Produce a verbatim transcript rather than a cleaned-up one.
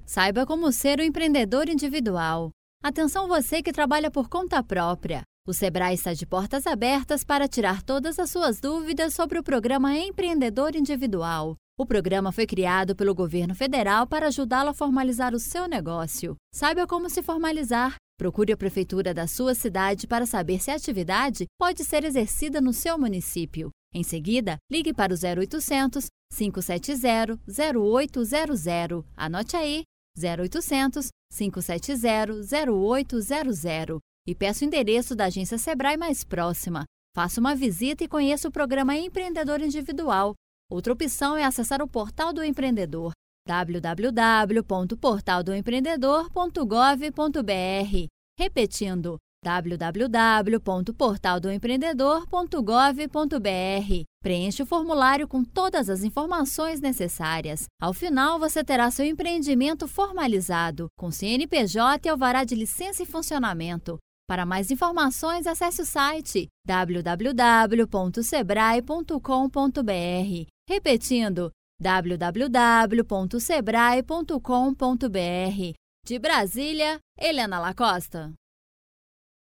Saiba como ser um empreendedor individual. Atenção você que trabalha por conta própria. O Sebrae está de portas abertas para tirar todas as suas dúvidas sobre o programa Empreendedor Individual. O programa foi criado pelo governo federal para ajudá-lo a formalizar o seu negócio. Saiba como se formalizar. Procure a prefeitura da sua cidade para saber se a atividade pode ser exercida no seu município. Em seguida, ligue para o zero oitocentos, cinco sete zero, zero oito zero zero. Anote aí, zero oitocentos, cinco sete zero, zero oito zero zero. E peça o endereço da agência Sebrae mais próxima. Faça uma visita e conheça o programa Empreendedor Individual. Outra opção é acessar o portal do empreendedor, w w w ponto portal do empreendedor ponto gov ponto b r. Repetindo, w w w ponto portal do empreendedor ponto gov ponto b r. Preencha o formulário com todas as informações necessárias. Ao final, você terá seu empreendimento formalizado, com C N P J e alvará de licença em funcionamento. Para mais informações, acesse o site w w w ponto sebrae ponto com ponto b r. Repetindo, w w w ponto sebrae ponto com ponto b r. De Brasília, Helena Lacosta.